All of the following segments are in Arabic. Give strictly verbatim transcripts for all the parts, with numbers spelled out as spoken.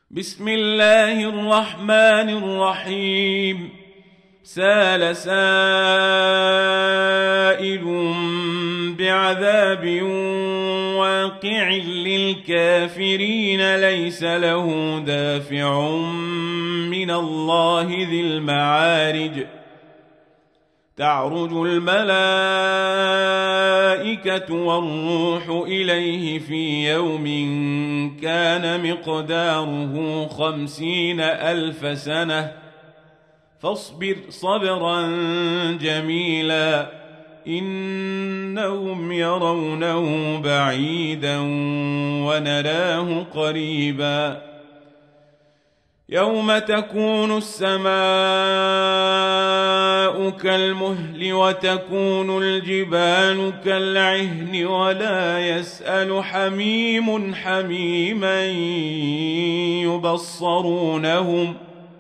بسم الله الرحمن الرحيم. سال سائل بعذاب واقع للكافرين ليس له دافع من الله ذي المعارج. تعرج الملائكة والروح إليه في يوم كان مقداره خمسين ألف سنة فاصبر صبرا جميلا إنهم يرونه بعيدا ونراه قريبا. يوم تكون السماء كالمهل وتكون الجبال كالعهن ولا يسأل حميم حميما يبصرونهم.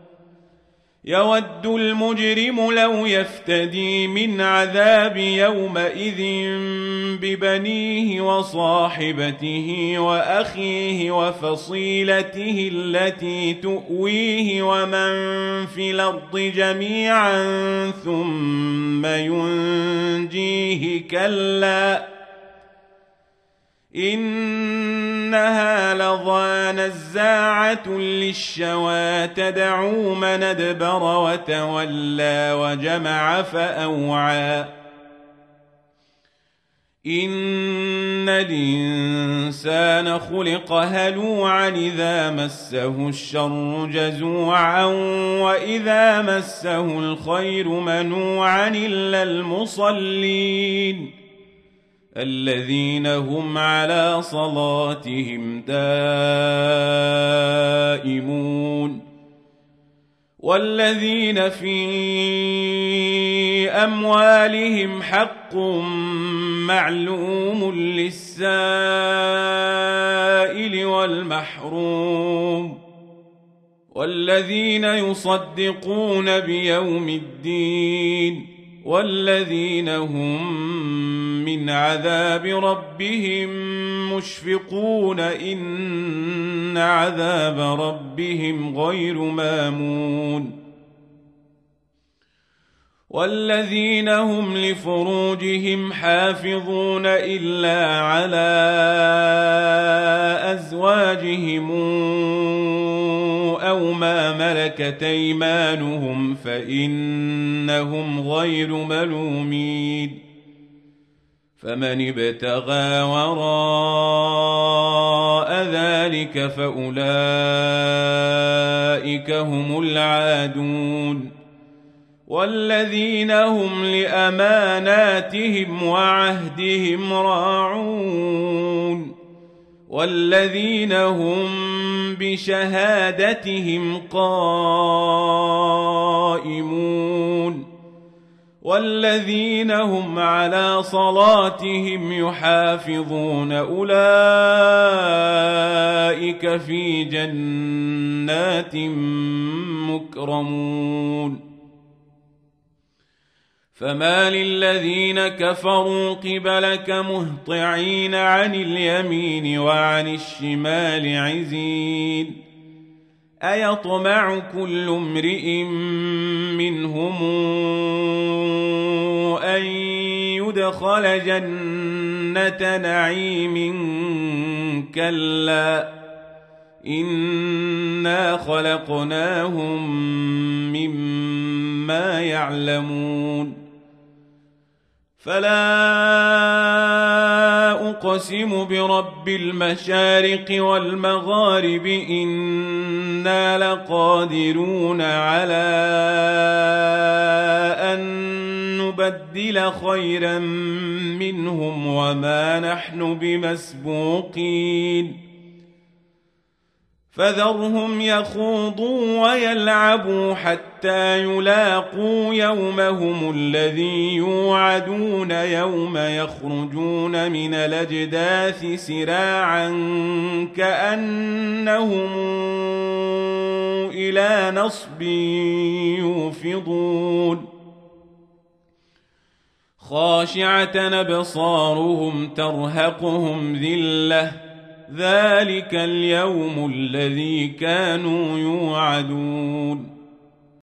يود المجرم لو يفتدي من عذاب يومئذ ببنيه وصاحبته وأخيه وفصيلته التي تؤويه ومن في الأرض جميعا ثم ينجيه كلا إنها لظى نزاعة للشوى تدعو من أدبر وتولى وجمع فأوعى. إن الإنسان خلق هلوعا إذا مسه الشر جزوعا وإذا مسه الخير منوعا إلا المصلين الذين هم على صلاتهم دائمون والذين في أموالهم حق معلوم للسائل والمحروم والذين يصدقون بيوم الدين والذين هم من عذاب ربهم مشفقون إن عذاب ربهم غير مامون. والذين هم لفروجهم حافظون إلا على أزواجهم أو ما ملكت أيمانهم فإنهم غير ملومين. فمن ابتغى وراء ذلك فأولئك هم العادون. والذين هم لأماناتهم وعهدهم راعون والذين هم بشهادتهم قائمون والذين هم على صلاتهم يحافظون أولئك في جنات مكرمون. فما للذين كفروا قبلك مهطعين عن اليمين وعن الشمال عزين. أيطمع كل امرئ منهم أن يدخل جنة نعيم كلا إنا خلقناهم مما يعلمون. فلا أقسم برب المشارق والمغارب إنا لقادرون على أن نبدل خيرا منهم وما نحن بمسبوقين. فذرهم يخوضوا ويلعبوا حتى يلاقوا يومهم الذي يوعدون يوم يخرجون من الأجداث سراعا كأنهم إلى نصب يوفضون. خاشعة أبصارهم ترهقهم ذلة ذلك اليوم الذي كانوا يوعدون